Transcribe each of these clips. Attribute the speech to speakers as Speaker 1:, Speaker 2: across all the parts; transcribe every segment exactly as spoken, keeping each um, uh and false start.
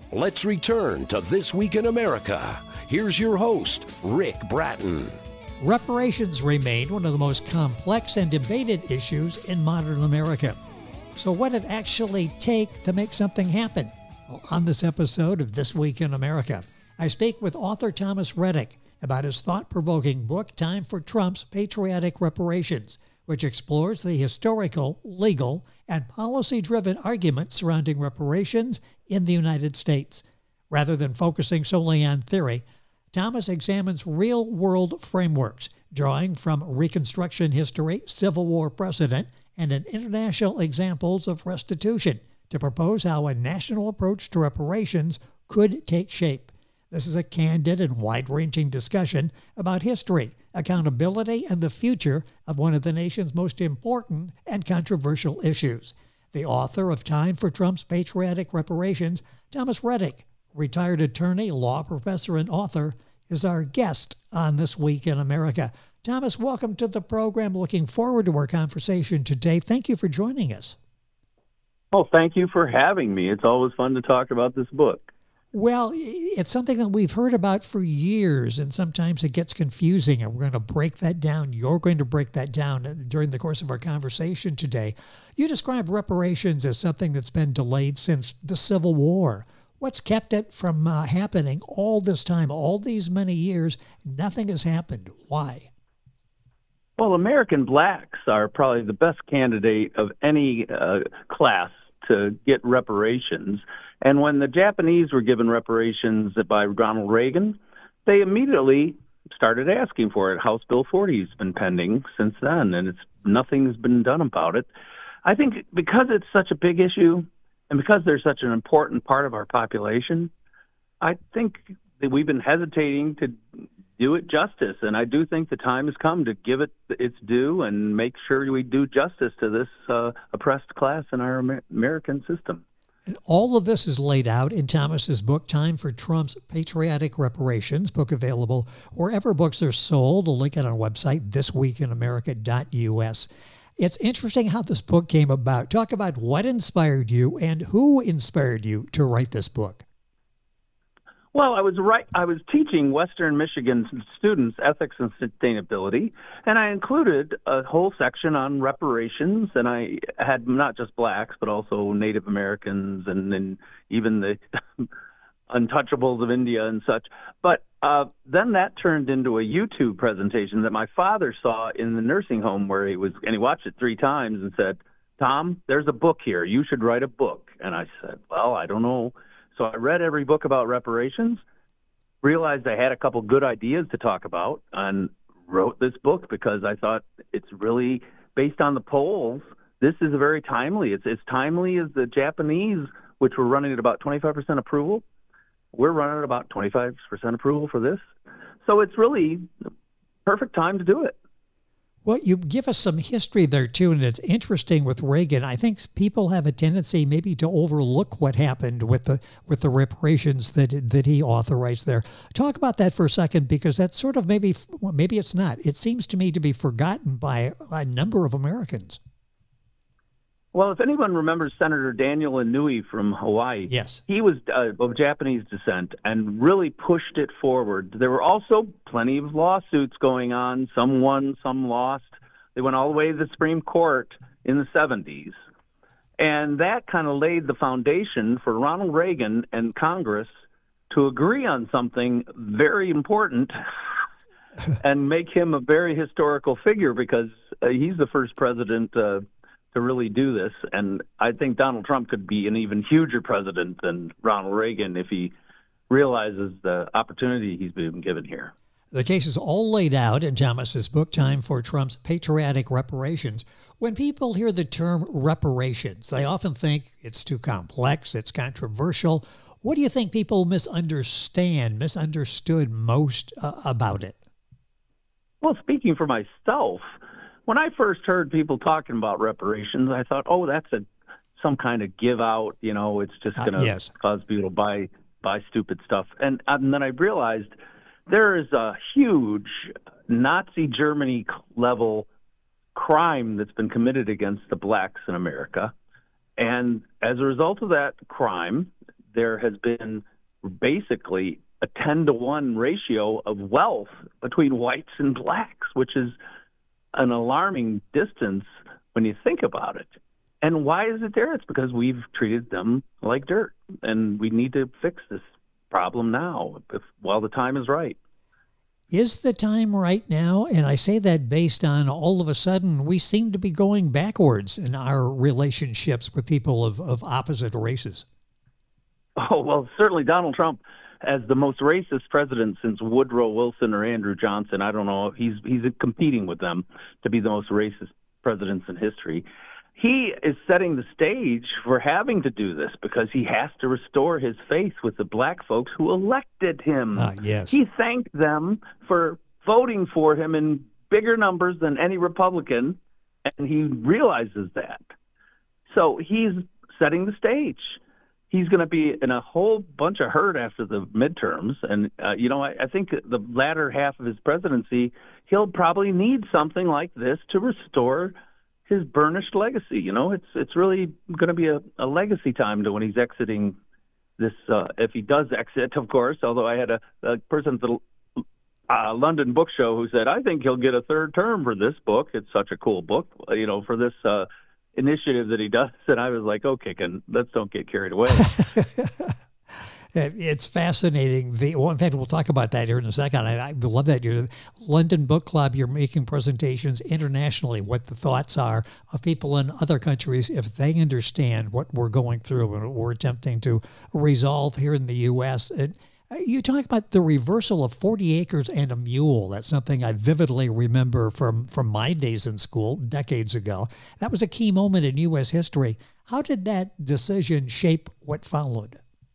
Speaker 1: Let's return to This Week in America. Here's your host, Rick Bratton.
Speaker 2: Reparations remain one of the most complex and debated issues in modern America. So what did it actually take to make something happen? Well, on this episode of This Week in America, I speak with author Thomas Rettig about his thought-provoking book, Time for Trump's Patriotic Reparations, which explores the historical, legal, and policy-driven arguments surrounding reparations in the United States. Rather than focusing solely on theory, Thomas examines real-world frameworks, drawing from Reconstruction history, Civil War precedent, and an international examples of restitution to propose how a national approach to reparations could take shape. This is a candid and wide-ranging discussion about history, accountability, and the future of one of the nation's most important and controversial issues. The author of Time for Trump's Patriotic Reparations, Thomas Rettig, retired attorney, law professor, and author, is our guest on This Week in America. Thomas, welcome to the program. Looking forward to our conversation today. Thank you for joining us.
Speaker 3: Oh, thank you for having me. It's always fun to talk about this book.
Speaker 2: Well, it's something that we've heard about for years, and sometimes it gets confusing, and we're going to break that down. You're going to break that down during the course of our conversation today. You describe reparations as something that's been delayed since the Civil War. What's kept it from uh, happening all this time, all these many years? Nothing has happened. Why?
Speaker 3: Well, American blacks are probably the best candidate of any uh, class to get reparations. And when the Japanese were given reparations by Ronald Reagan, they immediately started asking for it. House Bill forty has been pending since then, and it's nothing's been done about it. I think because it's such a big issue, and because they're such an important part of our population, I think that we've been hesitating to do it justice. And I do think the time has come to give it its due and make sure we do justice to this uh, oppressed class in our Amer- American system.
Speaker 2: And all of this is laid out in Thomas's book, Time for Trump's Patriotic Reparations, book available wherever books are sold. A link on our website, this week in america dot u s. It's interesting how this book came about. Talk about what inspired you and who inspired you to write this book.
Speaker 3: Well, I was right. I was teaching Western Michigan students ethics and sustainability, and I included a whole section on reparations, and I had not just blacks, but also Native Americans and, and even the untouchables of India and such. But uh, then that turned into a YouTube presentation that my father saw in the nursing home where he was, and he watched it three times and said, "Tom, there's a book here. You should write a book." And I said, "Well, I don't know." So I read every book about reparations, realized I had a couple good ideas to talk about, and wrote this book because I thought it's really based on the polls. This is very timely. It's as timely as the Japanese, which were running at about twenty-five percent approval. We're running at about twenty-five percent approval for this. So it's really the perfect time to do it.
Speaker 2: Well, you give us some history there, too, and it's interesting with Reagan. I think people have a tendency maybe to overlook what happened with the with the reparations that that he authorized there. Talk about that for a second, because that's sort of maybe, well, maybe it's not. It seems to me to be forgotten by a number of Americans.
Speaker 3: Well, if anyone remembers Senator Daniel Inouye from Hawaii,
Speaker 2: yes,
Speaker 3: he was uh, of Japanese descent and really pushed it forward. There were also plenty of lawsuits going on. Some won, some lost. They went all the way to the Supreme Court in the seventies. And that kind of laid the foundation for Ronald Reagan and Congress to agree on something very important and make him a very historical figure, because uh, he's the first president uh, to really do this. And I think Donald Trump could be an even huger president than Ronald Reagan if he realizes the opportunity he's been given here.
Speaker 2: The case is all laid out in Thomas's book, Time for Trump's Patriotic Reparations. When people hear the term reparations, they often think it's too complex, it's controversial. What do you think people misunderstand, misunderstood most uh, about it?
Speaker 3: Well, speaking for myself, when I first heard people talking about reparations, I thought, oh, that's a some kind of give out, you know, it's just going to uh, yes. cause people to buy, buy stupid stuff. And, and then I realized there is a huge Nazi Germany level crime that's been committed against the blacks in America. And as a result of that crime, there has been basically a ten to one ratio of wealth between whites and blacks, which is an alarming distance when you think about it. And why is it there? It's because we've treated them like dirt, and we need to fix this problem now if, while the time is right.
Speaker 2: Is the time right now? And I say that based on all of a sudden we seem to be going backwards in our relationships with people of, of opposite races.
Speaker 3: Oh, well, certainly Donald Trump, as the most racist president since Woodrow Wilson or Andrew Johnson, I don't know, he's he's competing with them to be the most racist presidents in history. He is setting the stage for having to do this because he has to restore his faith with the black folks who elected him.
Speaker 2: Ah, yes.
Speaker 3: He thanked them for voting for him in bigger numbers than any Republican, and he realizes that. So he's setting the stage. He's going to be in a whole bunch of hurt after the midterms. And, uh, you know, I, I think the latter half of his presidency, he'll probably need something like this to restore his burnished legacy. You know, it's it's really going to be a, a legacy time to when he's exiting this, uh, if he does exit, of course, although I had a, a person at the uh, London Book Show who said, I think he'll get a third term for this book. It's such a cool book, you know, for this uh, initiative that he does. And I was like, okay, can, let's don't get carried away.
Speaker 2: It's fascinating. The, well, in fact, we'll talk about that here in a second. I, I love that you're London Book Club. You're making presentations internationally, what the thoughts are of people in other countries if they understand what we're going through and what we're attempting to resolve here in the U S. And you talk about the reversal of forty acres and a mule. That's something I vividly remember from, from my days in school decades ago. That was a key moment in U S history. How did that decision shape what followed?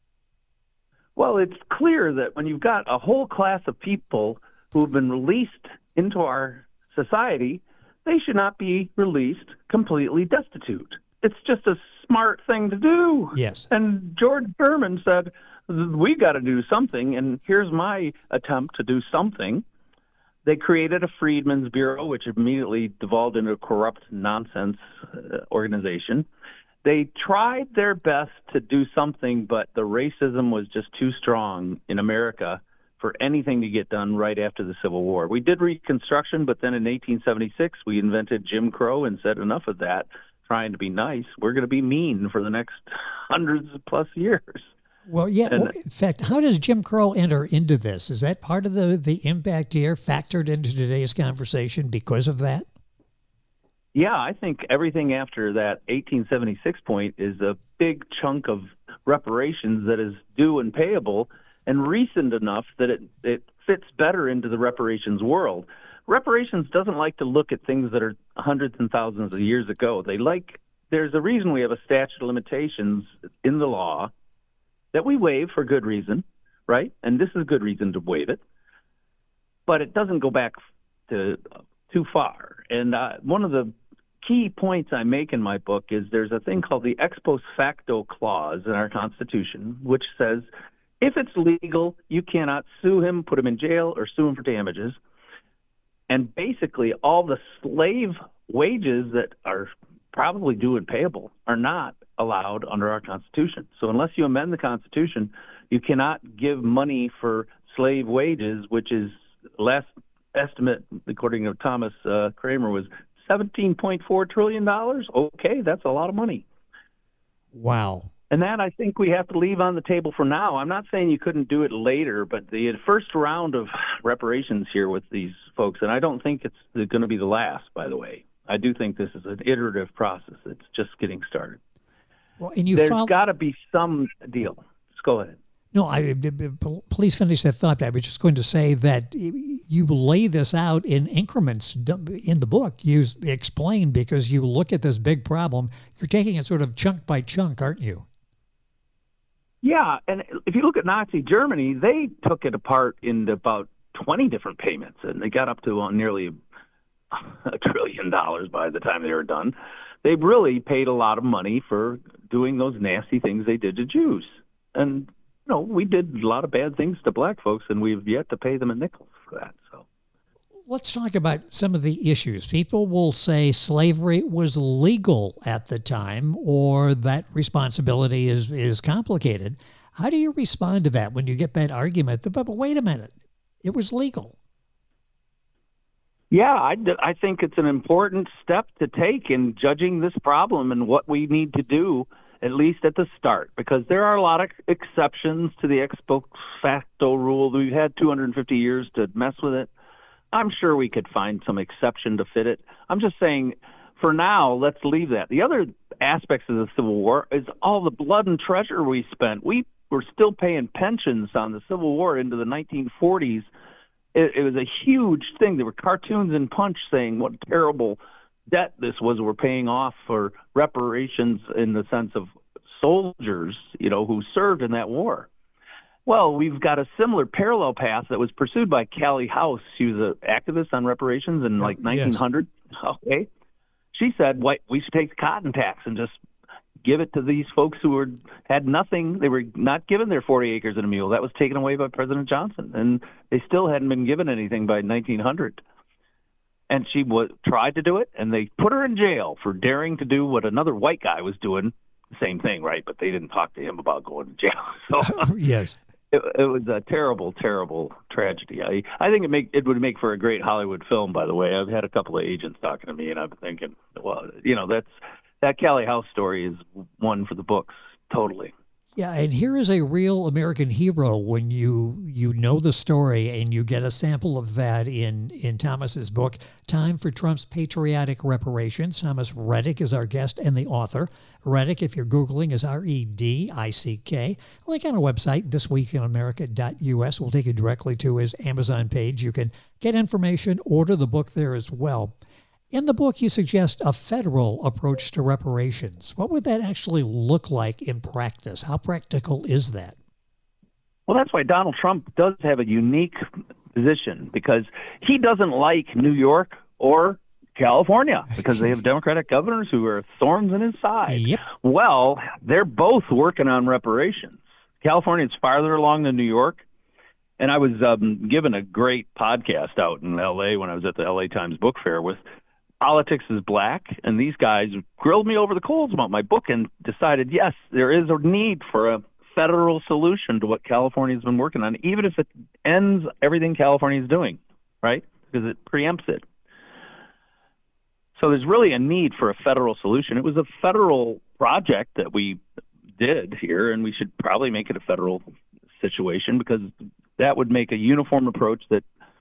Speaker 3: Well, it's clear that when you've got a whole class of people who have been released into our society, they should not be released completely destitute. It's just a smart thing to do.
Speaker 2: Yes.
Speaker 3: And George Sherman said, we've got to do something, and here's my attempt to do something. They created a Freedmen's Bureau, which immediately devolved into a corrupt nonsense uh, organization. They tried their best to do something, but the racism was just too strong in America for anything to get done right after the Civil War. We did Reconstruction, but then in eighteen seventy-six, we invented Jim Crow and said enough of that, trying to be nice. We're going to be mean for the next hundreds of plus years.
Speaker 2: Well, yeah. And, in fact, how does Jim Crow enter into this? Is that part of the, the impact here factored into today's conversation because of that?
Speaker 3: Yeah, I think everything after that eighteen seventy-six point is a big chunk of reparations that is due and payable and recent enough that it, it fits better into the reparations world. Reparations doesn't like to look at things that are hundreds and thousands of years ago. They like, there's a reason we have a statute of limitations in the law that we waive for good reason, right? And this is a good reason to waive it. But it doesn't go back to too far. And uh, one of the key points I make in my book is there's a thing called the ex post facto clause in our Constitution, which says if it's legal, you cannot sue him, put him in jail, or sue him for damages. And basically, all the slave wages that are probably due and payable are not allowed under our Constitution. So unless you amend the Constitution, you cannot give money for slave wages, which is last estimate, according to Thomas uh, Kramer, was seventeen point four trillion dollars. Okay, that's a lot of money.
Speaker 2: Wow.
Speaker 3: And that I think we have to leave on the table for now. I'm not saying you couldn't do it later, but the first round of reparations here with these folks, and I don't think it's going to be the last, by the way. I do think this is an iterative process. It's just getting started.
Speaker 2: Well, and you
Speaker 3: There's
Speaker 2: follow-
Speaker 3: got to be some deal. Just go ahead.
Speaker 2: No, I, please finish that thought. I was just going to say that you lay this out in increments in the book. You explain because you look at this big problem. You're taking it sort of chunk by chunk, aren't you?
Speaker 3: Yeah, and if you look at Nazi Germany, they took it apart into about twenty different payments, and they got up to nearly a trillion dollars by the time they were done. They really paid a lot of money for doing those nasty things they did to Jews. And you know, we did a lot of bad things to black folks, and we've yet to pay them a nickel for that. So,
Speaker 2: let's talk about some of the issues. People will say slavery was legal at the time, or that responsibility is is complicated. How do you respond to that when you get that argument? But, but wait a minute, it was legal.
Speaker 3: Yeah, I, I think it's an important step to take in judging this problem and what we need to do, at least at the start, because there are a lot of exceptions to the ex post facto rule. We've had two hundred fifty years to mess with it. I'm sure we could find some exception to fit it. I'm just saying, for now, let's leave that. The other aspects of the Civil War is all the blood and treasure we spent. We were still paying pensions on the Civil War into the nineteen forties. It, it was a huge thing. There were cartoons in Punch saying what terrible debt this was we're paying off for reparations in the sense of soldiers, you know, who served in that war. Well, we've got a similar parallel path that was pursued by Callie House. She was an activist on reparations in like nineteen hundred. Yes. Okay. She said, "Wait, we should take the cotton tax and just give it to these folks who were had nothing. They were not given their forty acres and a mule. That was taken away by President Johnson, and they still hadn't been given anything by nineteen hundred. And she was, tried to do it, and they put her in jail for daring to do what another white guy was doing. Same thing, right? But they didn't talk to him about going to jail. So
Speaker 2: yes.
Speaker 3: It, it was a terrible, terrible tragedy. I, I think it make it would make for a great Hollywood film. By the way, I've had a couple of agents talking to me, and I've been thinking, well, you know, that's that Callie House story is one for the books, totally.
Speaker 2: Yeah, and here is a real American hero when you you know the story, and you get a sample of that in, in Thomas's book, Time for Trump's Patriotic Reparations. Thomas Reddick is our guest and the author. Reddick, if you're Googling, is R E D I C K. Link on our website, this week in america dot U S. We'll take you directly to his Amazon page. You can get information, order the book there as well. In the book, you suggest a federal approach to reparations. What would that actually look like in practice? How practical is that?
Speaker 3: Well, that's why Donald Trump does have a unique position, because he doesn't like New York or California because they have Democratic governors who are thorns in his side.
Speaker 2: Yep.
Speaker 3: Well, they're both working on reparations. California is farther along than New York. And I was um, given a great podcast out in L A when I was at the L A Times Book Fair with Politics is Black, and these guys grilled me over the coals about my book and decided, yes, there is a need for a federal solution to what California's been working on, even if it ends everything California's doing, right? Because it preempts it. So there's really a need for a federal solution. It was a federal project that we did here, and we should probably make it a federal situation, because that would make a uniform approach that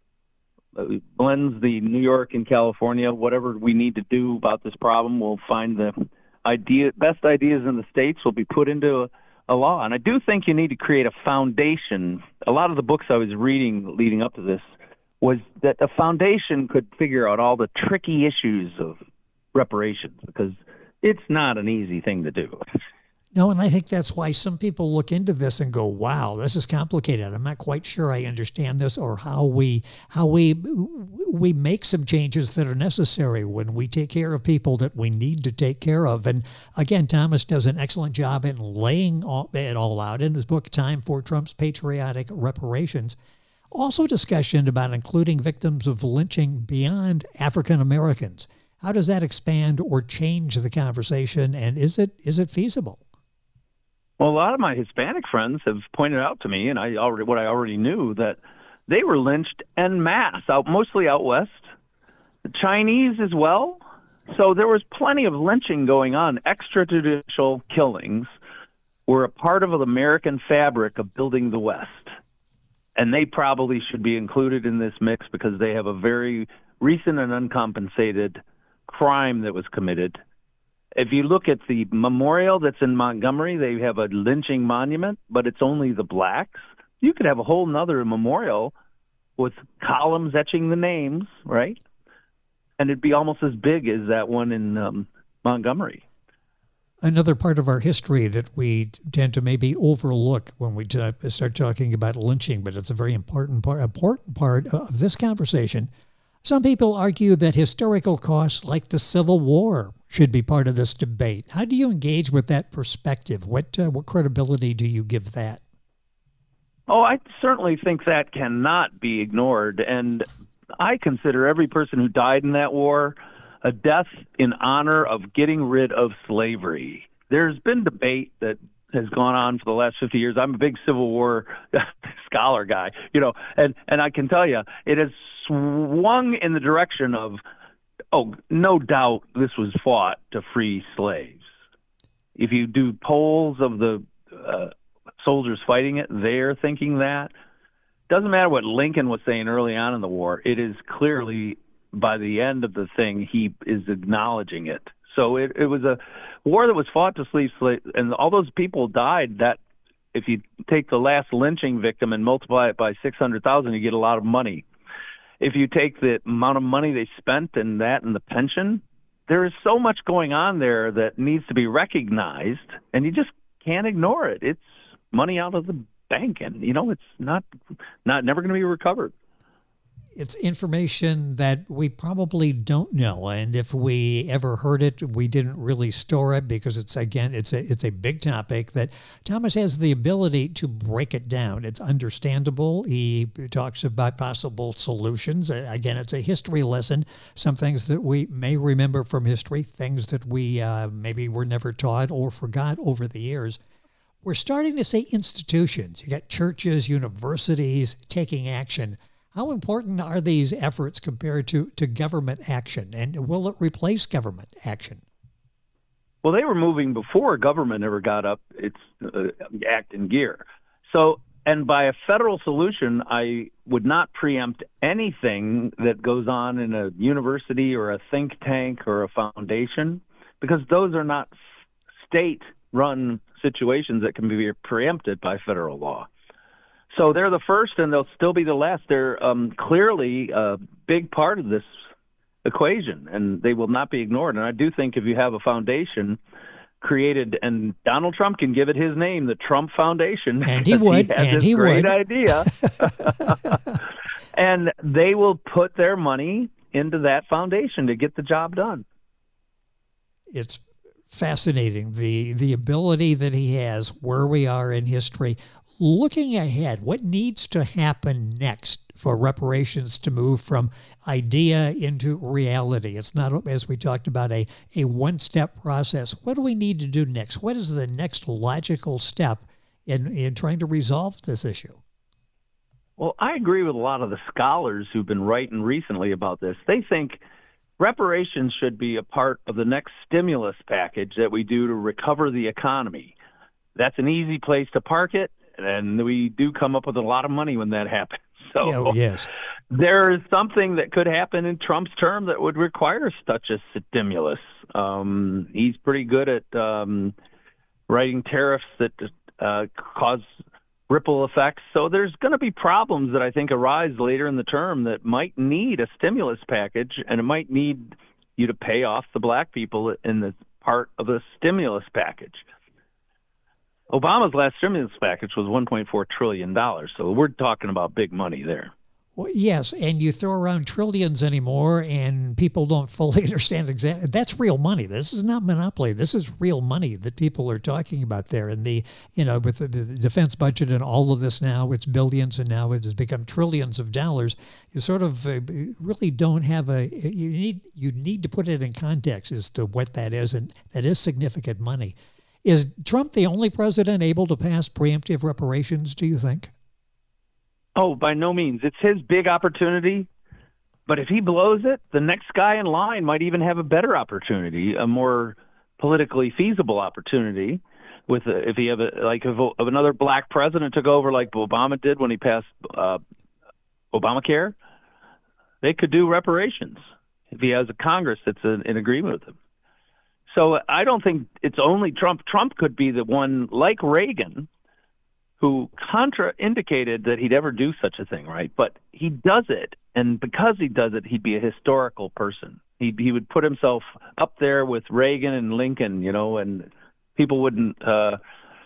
Speaker 3: blends the New York and California. Whatever we need to do about this problem, we'll find the idea, best ideas in the states will be put into a, a law. And I do think you need to create a foundation. A lot of the books I was reading leading up to this was that a foundation could figure out all the tricky issues of reparations, because it's not an easy thing to do.
Speaker 2: No, and I think that's why some people look into this and go, wow, this is complicated. I'm not quite sure I understand this, or how we how we we make some changes that are necessary when we take care of people that we need to take care of. And again, Thomas does an excellent job in laying all, it all out in his book, Time for Trump's Patriotic Reparations. Also discussion about including victims of lynching beyond African Americans. How does that expand or change the conversation, and is it is it feasible?
Speaker 3: Well, a lot of my Hispanic friends have pointed out to me, and I already what I already knew, that they were lynched en masse, out mostly out west. The Chinese as well. So there was plenty of lynching going on. Extrajudicial killings were a part of the American fabric of building the West. And they probably should be included in this mix, because they have a very recent and uncompensated crime that was committed. If you look at the memorial that's in Montgomery, they have a lynching monument, but it's only the blacks. You could have a whole nother memorial with columns etching the names, right? And it'd be almost as big as that one in um, Montgomery.
Speaker 2: Another part of our history that we tend to maybe overlook when we t- start talking about lynching, but it's a very important part, important part of this conversation. Some people argue that historical costs like the Civil War should be part of this debate. How do you engage with that perspective? What uh, what credibility do you give that?
Speaker 3: Oh, I certainly think that cannot be ignored. And I consider every person who died in that war a death in honor of getting rid of slavery. There's been debate that has gone on for the last fifty years. I'm a big Civil War scholar guy, you know, and, and I can tell you it has swung in the direction of, oh, no doubt this was fought to free slaves. If you do polls of the uh, soldiers fighting it, they're thinking that. Doesn't matter what Lincoln was saying early on in the war. It is clearly, by the end of the thing, he is acknowledging it. So it, it was a war that was fought to free slaves, and all those people died. That if you take the last lynching victim and multiply it by six hundred thousand, you get a lot of money. If you take the amount of money they spent and that and the pension, there is so much going on there that needs to be recognized, and you just can't ignore it. It's money out of the bank, and you know it's not not never going to be recovered.
Speaker 2: It's information that we probably don't know, and if we ever heard it, we didn't really store it because it's again it's a it's a big topic that Thomas has the ability to break it down. It's understandable. He talks about possible solutions. Again, it's a history lesson. Some things that we may remember from history, things that we uh, maybe were never taught or forgot over the years. We're starting to see institutions. You got churches, universities taking action. How important are these efforts compared to, to government action, and will it replace government action?
Speaker 3: Well, they were moving before government ever got up its uh, act in gear. So, and by a federal solution, I would not preempt anything that goes on in a university or a think tank or a foundation, because those are not state-run situations that can be preempted by federal law. So they're the first, and they'll still be the last. They're um, clearly a big part of this equation, and they will not be ignored. And I do think if you have a foundation created, and Donald Trump can give it his name, the Trump Foundation,
Speaker 2: and he would,
Speaker 3: he has
Speaker 2: and
Speaker 3: this
Speaker 2: he
Speaker 3: great
Speaker 2: would.
Speaker 3: idea, and they will put their money into that foundation to get the job done.
Speaker 2: It's fascinating, the the ability that he has, where we are in history. Looking ahead, what needs to happen next for reparations to move from idea into reality? It's not, as we talked about, a, a one-step process. What do we need to do next? What is the next logical step in, in trying to resolve this issue?
Speaker 3: Well, I agree with a lot of the scholars who've been writing recently about this. They think reparations should be a part of the next stimulus package that we do to recover the economy. That's an easy place to park it, and we do come up with a lot of money when that happens. So
Speaker 2: oh, yes.
Speaker 3: There is something that could happen in Trump's term that would require such a stimulus. Um, he's pretty good at um, writing tariffs that uh, cause ripple effects. So there's going to be problems that I think arise later in the term that might need a stimulus package, and it might need you to pay off the black people in the part of a stimulus package. Obama's last stimulus package was one point four trillion dollars, so we're talking about big money there.
Speaker 2: Well, yes, and you throw around trillions anymore, and people don't fully understand exactly. That's real money. This is not monopoly. This is real money that people are talking about there. And the, you know, with the, the defense budget and all of this now, it's billions, and now it has become trillions of dollars. You sort of uh, really don't have a. You need you need to put it in context as to what that is, and that is significant money. Is Trump the only president able to pass preemptive reparations, do you think?
Speaker 3: Oh, by no means. It's his big opportunity. But if he blows it, the next guy in line might even have a better opportunity, a more politically feasible opportunity. With a, if he have a, like if, if another black president took over, like Obama did when he passed uh, Obamacare, they could do reparations if he has a Congress that's in, in agreement with him. So I don't think it's only Trump. Trump could be the one, like Reagan, who contraindicated that he'd ever do such a thing, right? But he does it, and because he does it, he'd be a historical person. He he would put himself up there with Reagan and Lincoln, you know, and people wouldn't. Uh,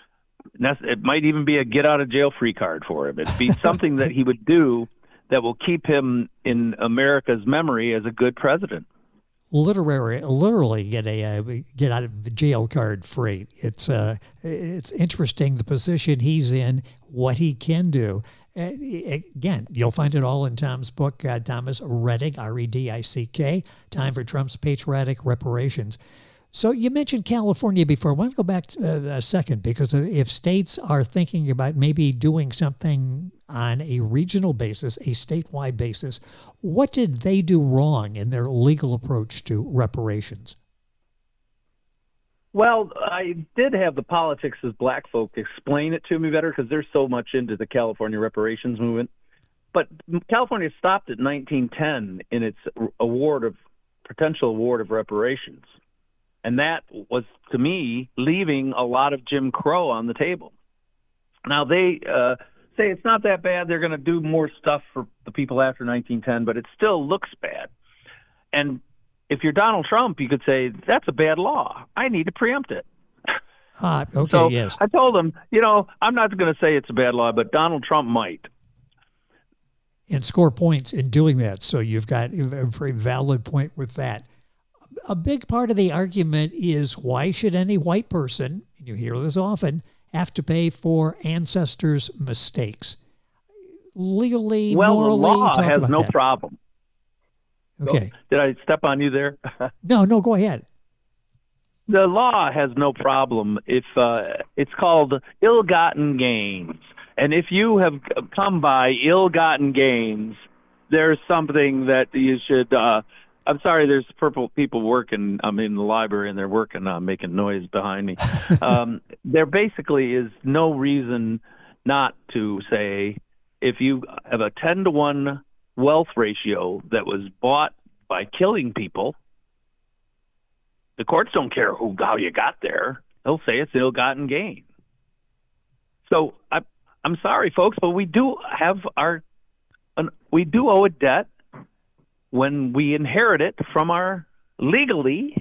Speaker 3: it might even be a get-out-of-jail-free card for him. It'd be something that he would do that will keep him in America's memory as a good president.
Speaker 2: Literary, literally get a uh, get out of the jail card free. It's uh, it's interesting the position he's in, what he can do. Uh, again, you'll find it all in Tom's book, uh, Thomas Reddick, R E D I C K, Time for Trump's Patriotic Reparations. So you mentioned California before. I want to go back to, uh, a second, because if states are thinking about maybe doing something on a regional basis, a statewide basis, what did they do wrong in their legal approach to reparations?
Speaker 3: Well, I did have the politics as black folk explain it to me better, because they're so much into the California reparations movement. But California stopped at nineteen ten in its award of potential award of reparations. And that was, to me, leaving a lot of Jim Crow on the table. Now, they uh, say it's not that bad. They're going to do more stuff for the people after nineteen ten, but it still looks bad. And if you're Donald Trump, you could say, that's a bad law. I need to preempt it.
Speaker 2: Ah, okay,
Speaker 3: so
Speaker 2: yes.
Speaker 3: I told him, you know, I'm not going to say it's a bad law, but Donald Trump might.
Speaker 2: And score points in doing that. So you've got a very valid point with that. A big part of the argument is, why should any white person, and you hear this often, have to pay for ancestors' mistakes? Legally,
Speaker 3: well,
Speaker 2: morally,
Speaker 3: the law
Speaker 2: talk
Speaker 3: has
Speaker 2: about
Speaker 3: no
Speaker 2: that.
Speaker 3: problem.
Speaker 2: Okay.
Speaker 3: So, did I step on you there?
Speaker 2: No, no, go ahead.
Speaker 3: The law has no problem if uh, it's called ill-gotten gains. And if you have come by ill-gotten gains, there's something that you should uh, – I'm sorry, there's purple people working. I'm in the library, and they're working on making noise behind me. um, there basically is no reason not to say, if you have a ten to one wealth ratio that was bought by killing people, the courts don't care who how you got there. They'll say it's ill-gotten gain. So I, I'm sorry, folks, but we do have our an, we do owe a debt when we inherit it from our legally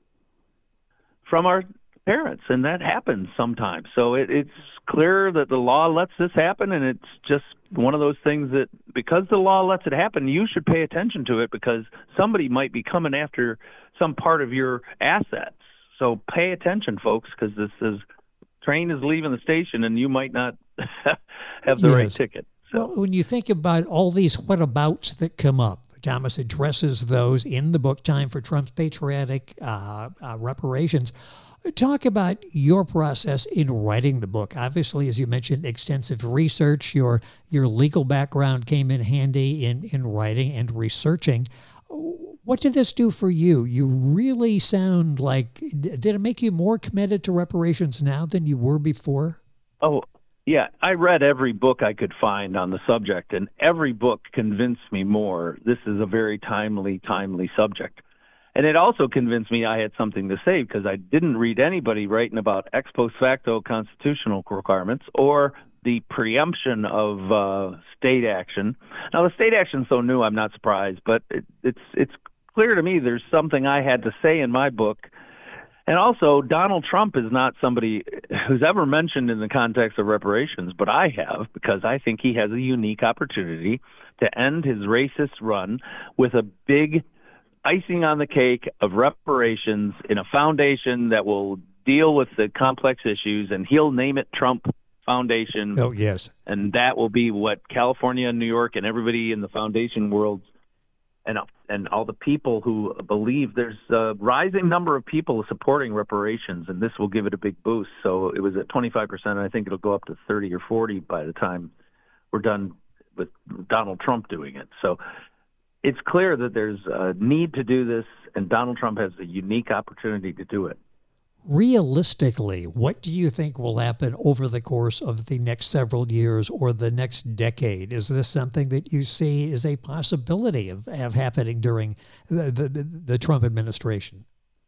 Speaker 3: from our parents, and that happens sometimes. So it, it's clear that the law lets this happen, and it's just one of those things that, because the law lets it happen, you should pay attention to it, because somebody might be coming after some part of your assets. So pay attention, folks, because this is train is leaving the station, and you might not have the
Speaker 2: yes.
Speaker 3: right ticket. So.
Speaker 2: Well, when you think about all these whatabouts that come up, Thomas addresses those in the book, Time for Trump's Patriotic uh, uh, Reparations. Talk about your process in writing the book. Obviously, as you mentioned, extensive research. Your your legal background came in handy in, in writing and researching. What did this do for you? You really sound like, did it make you more committed to reparations now than you were before?
Speaker 3: Oh, yeah. I read every book I could find on the subject, and every book convinced me more. This is a very timely, timely subject. And it also convinced me I had something to say, because I didn't read anybody writing about ex post facto constitutional requirements or the preemption of uh, state action. Now, the state action is so new, I'm not surprised, but it, it's it's clear to me there's something I had to say in my book. And also, Donald Trump is not somebody who's ever mentioned in the context of reparations, but I have, because I think he has a unique opportunity to end his racist run with a big icing on the cake of reparations in a foundation that will deal with the complex issues, and he'll name it Trump Foundation.
Speaker 2: Oh, yes.
Speaker 3: And that will be what California and New York and everybody in the foundation world and and all the people who believe, there's a rising number of people supporting reparations, and this will give it a big boost. So it was at twenty-five percent, and I think it'll go up to thirty or forty by the time we're done with Donald Trump doing it. So it's clear that there's a need to do this, and Donald Trump has a unique opportunity to do it.
Speaker 2: Realistically, what do you think will happen over the course of the next several years or the next decade? Is this something that you see as a possibility of, of happening during the, the, the Trump administration?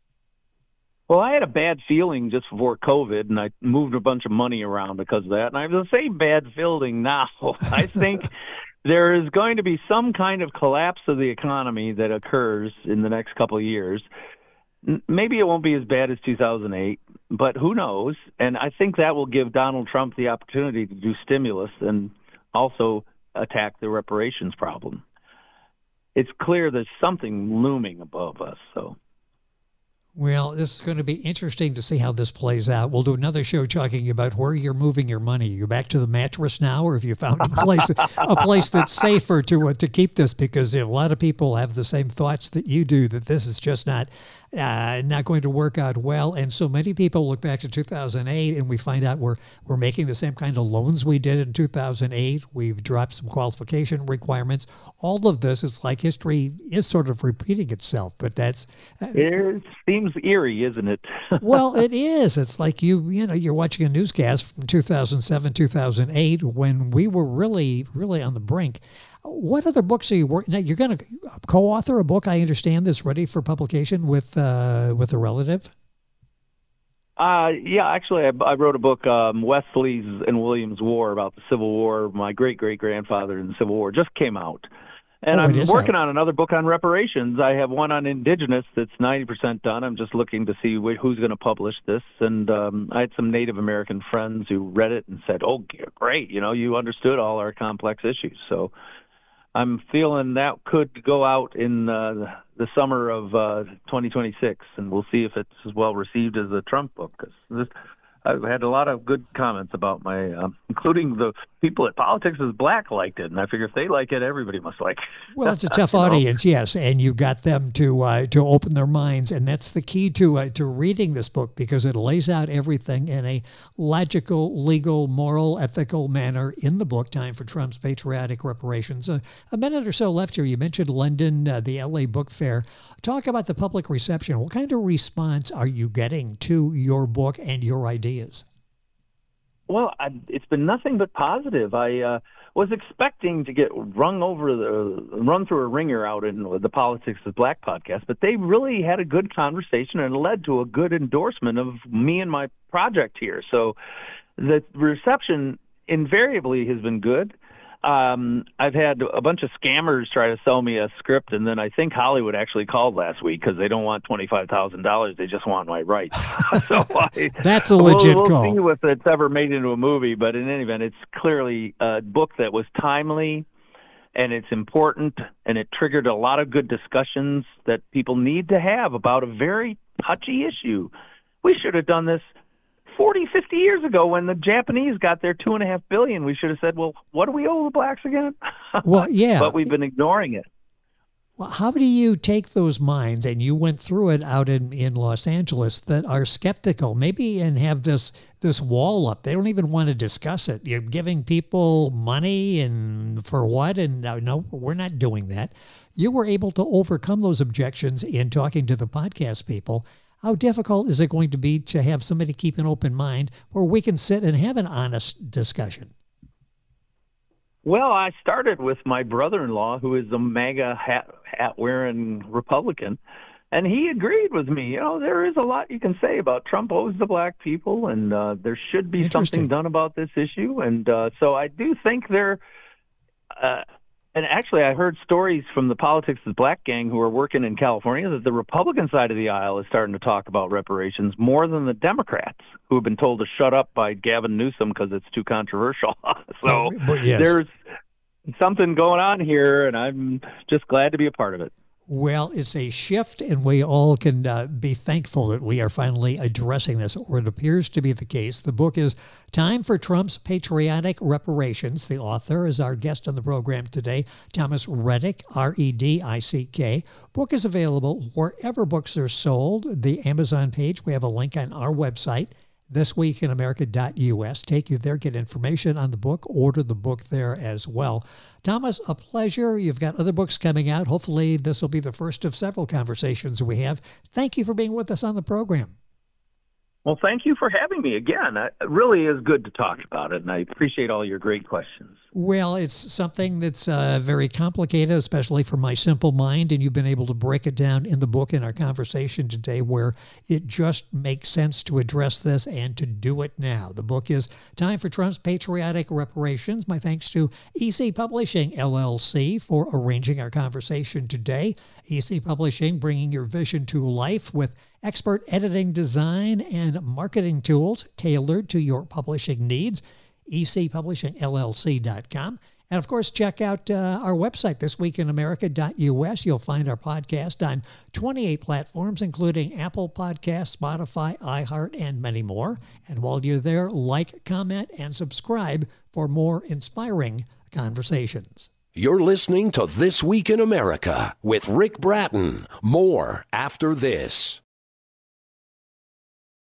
Speaker 3: Well, I had a bad feeling just before COVID, and I moved a bunch of money around because of that, and I have the same bad feeling now. I think there is going to be some kind of collapse of the economy that occurs in the next couple of years. Maybe it won't be as bad as two thousand eight, but who knows? And I think that will give Donald Trump the opportunity to do stimulus and also attack the reparations problem. It's clear there's something looming above us. So,
Speaker 2: Well, this is going to be interesting to see how this plays out. We'll do another show talking about where you're moving your money. You're back to the mattress now, or have you found a place a place that's safer to uh, to keep this? Because a lot of people have the same thoughts that you do, that this is just not uh, not going to work out well. And so many people look back to two thousand eight, and we find out we're we're making the same kind of loans we did in two thousand eight. We've dropped some qualification requirements. All of this is like history is sort of repeating itself, but that's uh,
Speaker 3: it seems eerie, isn't it?
Speaker 2: Well, it is. It's like you, you know, you're watching a newscast from two thousand seven, two thousand eight, when we were really, really on the brink. What other books are you working? Now, you're going to co-author a book, I understand, that's ready for publication with uh, with a relative.
Speaker 3: Uh, yeah, actually, I, I wrote a book, um, Wesley's and William's War, about the Civil War. My great great grandfather in the Civil War just came out. And
Speaker 2: oh,
Speaker 3: I'm working
Speaker 2: out.
Speaker 3: on another book on reparations. I have one on indigenous that's ninety percent done. I'm just looking to see wh- who's going to publish this. And um, I had some Native American friends who read it and said, oh, great, you know, you understood all our complex issues. So I'm feeling that could go out in uh, the summer of uh, twenty twenty-six, and we'll see if it's as well received as the Trump book. Cause this, I've had a lot of good comments about my, um, including the people at Politics is Black liked it, and I figure if they like it, everybody must like it.
Speaker 2: Well, it's a tough audience, know? Yes, and you got them to uh, to open their minds, and that's the key to uh, to reading this book, because it lays out everything in a logical, legal, moral, ethical manner in the book, Time for Trump's Patriotic Reparations. Uh, a minute or so left here. You mentioned London, uh, the L A Book Fair. Talk about the public reception. What kind of response are you getting to your book and your ideas?
Speaker 3: Well, I, it's been nothing but positive. I uh, was expecting to get rung over the run through a ringer out in the Politics is Black podcast, but they really had a good conversation and led to a good endorsement of me and my project here. So the reception invariably has been good. Um, I've had a bunch of scammers try to sell me a script, and then I think Hollywood actually called last week because they don't want twenty-five thousand dollars. They just want my rights. so I,
Speaker 2: That's a legit
Speaker 3: we'll, we'll
Speaker 2: call.
Speaker 3: We'll see if it's ever made into a movie, but in any event, it's clearly a book that was timely, and it's important, and it triggered a lot of good discussions that people need to have about a very touchy issue. We should have done this forty, fifty years ago when the Japanese got their two and a half billion. We should have said, well, what do we owe the blacks again?
Speaker 2: Well, yeah.
Speaker 3: But we've been ignoring it.
Speaker 2: Well, how do you take those minds, and you went through it out in, in Los Angeles, that are skeptical, maybe, and have this this wall up? They don't even want to discuss it. You're giving people money, and for what? And no, no, we're not doing that. You were able to overcome those objections in talking to the podcast people. How difficult is it going to be to have somebody keep an open mind where we can sit and have an honest discussion?
Speaker 3: Well, I started with my brother-in-law, who is a MAGA hat, hat-wearing Republican, and he agreed with me. You know, there is a lot you can say about Trump owes the black people, and uh, there should be something done about this issue. And uh, so I do think there uh, – and actually, I heard stories from the Politics is Black gang who are working in California that the Republican side of the aisle is starting to talk about reparations more than the Democrats, who have been told to shut up by Gavin Newsom because it's too controversial. so
Speaker 2: oh, yes.
Speaker 3: There's something going on here, and I'm just glad to be a part of it.
Speaker 2: Well, it's a shift, and we all can uh, be thankful that we are finally addressing this, or it appears to be the case. The book is Time for Trump's Patriotic Reparations. The author is our guest on the program today, Thomas Redick, R E D I C K. Book is available wherever books are sold. The Amazon page, we have a link on our website, this week in america dot u s. Take you there, get information on the book, order the book there as well. Thomas, a pleasure. You've got other books coming out. Hopefully this will be the first of several conversations we have. Thank you for being with us on the program.
Speaker 3: Well, thank you for having me again. It really is good to talk about it, and I appreciate all your great questions.
Speaker 2: Well, it's something that's uh, very complicated, especially for my simple mind, and you've been able to break it down in the book in our conversation today, where it just makes sense to address this and to do it now. The book is Time for Trump's Patriotic Reparations. My thanks to E C Publishing, L L C, for arranging our conversation today. E C Publishing, bringing your vision to life with expert editing, design, and marketing tools tailored to your publishing needs. E C Publishing L L C dot com. And of course, check out uh, our website, this week in america dot u s. You'll find our podcast on twenty-eight platforms, including Apple Podcasts, Spotify, iHeart, and many more. And while you're there, like, comment, and subscribe for more inspiring conversations.
Speaker 1: You're listening to This Week in America with Rick Bratton. More after this.